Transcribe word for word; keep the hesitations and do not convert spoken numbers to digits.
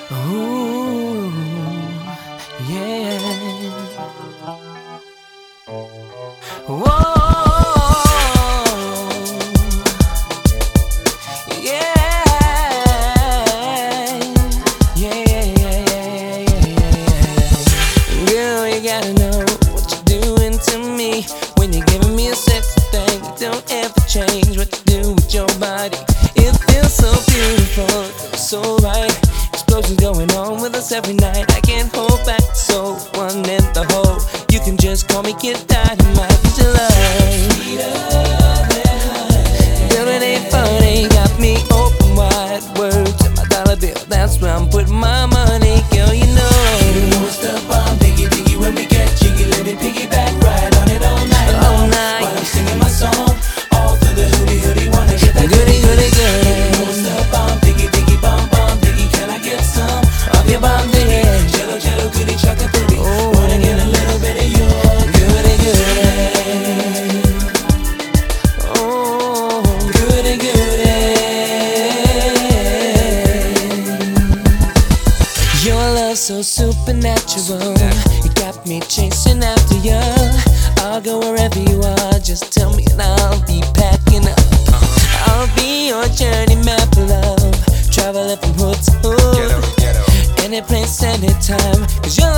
Ooh, yeah. Whoa, yeah, yeah, yeah, yeah, yeah, yeah. Girl, you gotta know what you're doing to me when you're giving me a sexy thing. You don't ever change what you do with your body. It feels so beautiful, it feels so right. Explosions going on with us every night. I can't hold back, so one in the hole. You can just call me Kid Dynamite. Cause your love sweeter than honey. Girl, it ain't funny, got me open wide. Words in my dollar bill, that's where I'm putting my money. Girl, you know You know it's the bomb, diggy diggy. When we get jiggy, let it piggyback, ride on it all night all long. night. While I'm singing my song, all through the hoodie hoodie. Wanna get that Goody, goody, You know goody. it's the bomb, diggy diggy, bomb bomb diggy. Can I get some of your bomb diggy? Jello jello, goody chocolate booty. Oh. Wanna get a little bit of your Goody, goody. Oh, goody goody. your love's so supernatural. You got me chasing after you. I'll go wherever you are. Just tell me and I'll be packing up. I'll be your journey map, love. Traveling from hood to hood. Any place, anytime. Cause your